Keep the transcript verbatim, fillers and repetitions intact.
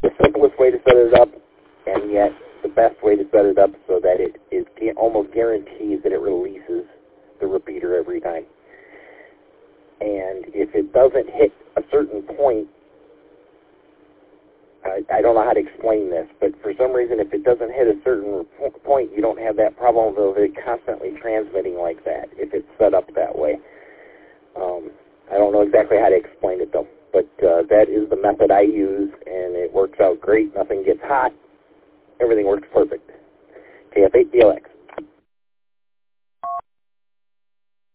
the simplest way to set it up, and yet the best way to set it up so that it is almost guarantees that it releases the repeater every time. And if it doesn't hit a certain point, I, I don't know how to explain this, but for some reason, if it doesn't hit a certain point, you don't have that problem of it constantly transmitting like that, if it's set up that way. Um, I don't know exactly how to explain it, though, but uh, that is the method I use, and it works out great. Nothing gets hot. Everything works perfect. K F eight D L X.